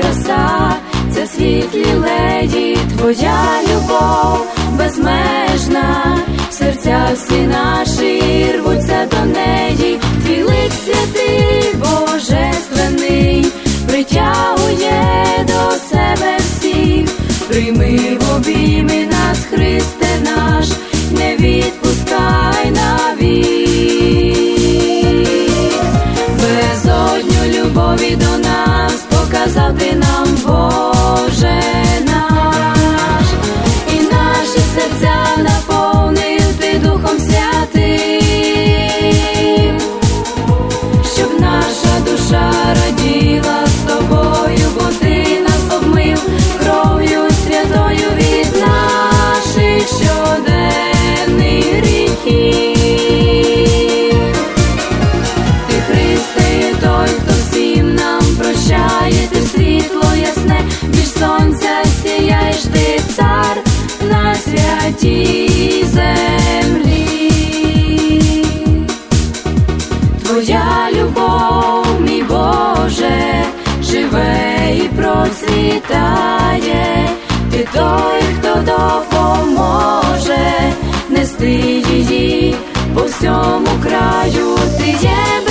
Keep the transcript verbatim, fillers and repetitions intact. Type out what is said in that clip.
краса, це світлі леді, твоя любов безмежна, серця всі наші рвуться до неї, твій лик святий, божественний, притягує до себе всіх, прийми в обійми нас, Христе наш, не відпускай навік. Безодню любові до нас показав ти нам, Боже наш, і наші серця наповнив ти Духом Святим, щоб наша душа раділа з тобою, бо ти нас обмив кров'ю святою від наших щоденних гріхів. Ти, Христе, є той, хто всім нам прощає, ти світло ясне, між сонця сіяєш, ти цар на святій землі. Твоя любов, мій Боже, живе і процвітає, ти той, хто допоможе нести її по всьому краю, ти є